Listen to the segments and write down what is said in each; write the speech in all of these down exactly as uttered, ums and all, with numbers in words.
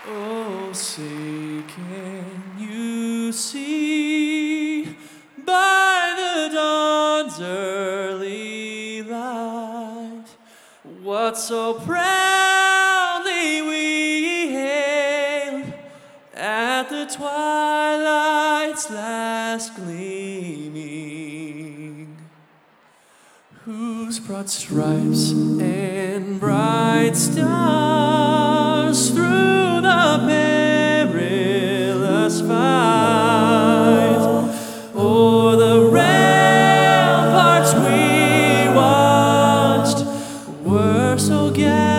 Oh, say can you see by the dawn's early light what so proudly we hailed at the twilight's last gleaming, whose broad stripes and bright stars through the perilous fight o'er the ramparts we watched were so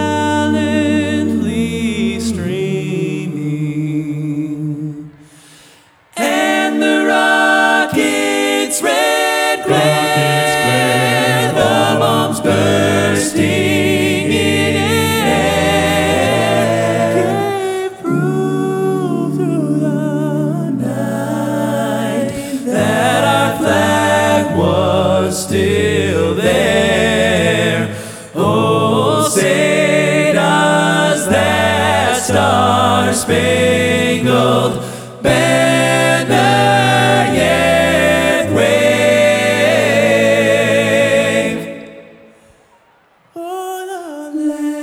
gallantly streaming, and the rocket's red glare, the bombs bursting in air, gave proof through the night that our flag was still there. Oh, say does that star-spangled banner yet wave o'er the land